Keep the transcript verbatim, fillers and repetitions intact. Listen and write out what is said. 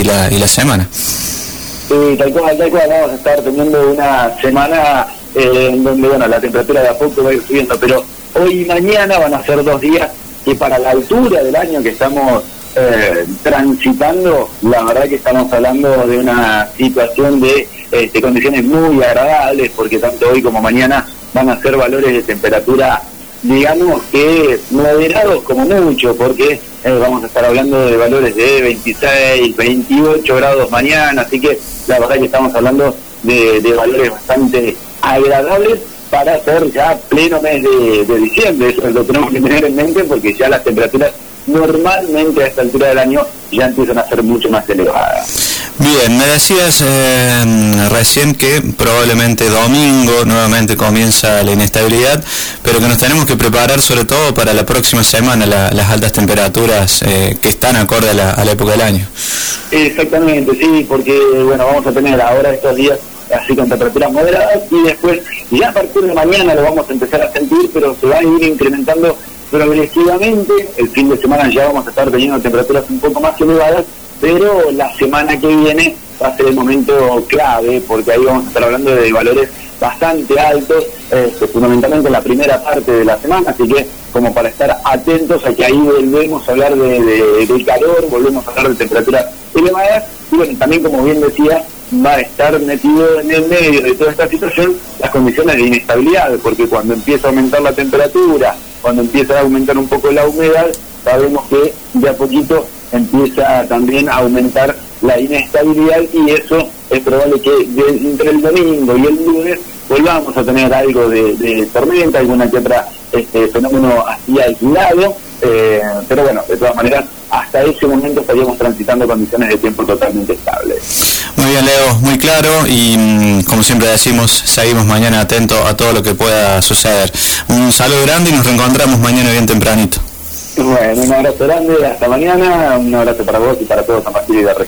y la, y la semana. Sí, tal cual, tal cual, vamos a estar teniendo una semana eh, en donde, bueno, la temperatura de a poco va a ir subiendo, pero hoy y mañana van a ser dos días que para la altura del año que estamos eh, transitando, la verdad que estamos hablando de una situación de este, condiciones muy agradables, porque tanto hoy como mañana van a ser valores de temperatura, digamos que moderados como mucho, porque eh, vamos a estar hablando de valores de veintiséis, veintiocho grados mañana, así que la verdad que estamos hablando de, de valores bastante agradables para hacer ya pleno mes de, de diciembre. Eso lo tenemos que tener en mente, porque ya las temperaturas normalmente a esta altura del año ya empiezan a ser mucho más elevadas. Bien, me decías eh, recién que probablemente domingo nuevamente comienza la inestabilidad, pero que nos tenemos que preparar sobre todo para la próxima semana, la, las altas temperaturas eh, que están acorde a la, a la época del año. Exactamente, sí, porque bueno, vamos a tener ahora estos días así con temperaturas moderadas, y después ya a partir de mañana lo vamos a empezar a sentir, pero se va a ir incrementando progresivamente. El fin de semana ya vamos a estar teniendo temperaturas un poco más elevadas, pero la semana que viene va a ser el momento clave, porque ahí vamos a estar hablando de valores bastante altos, este, fundamentalmente en la primera parte de la semana, así que como para estar atentos a que ahí volvemos a hablar de, de, del calor, volvemos a hablar de temperaturas elevadas, y bueno, también como bien decía, va a estar metido en el medio de toda esta situación las condiciones de inestabilidad, porque cuando empieza a aumentar la temperatura, cuando empieza a aumentar un poco la humedad, sabemos que de a poquito empieza también a aumentar la inestabilidad, y eso es probable que de, entre el domingo y el lunes volvamos a tener algo de, de tormenta, alguna que otra este, fenómeno así aislado, eh, pero bueno, de todas maneras, hasta ese momento estaríamos transitando condiciones de tiempo totalmente estables. Muy bien, Leo, muy claro, y como siempre decimos, seguimos mañana atentos a todo lo que pueda suceder. Un saludo grande y nos reencontramos mañana bien tempranito. Bueno, un abrazo grande, hasta mañana, un abrazo para vos y para todos a partir de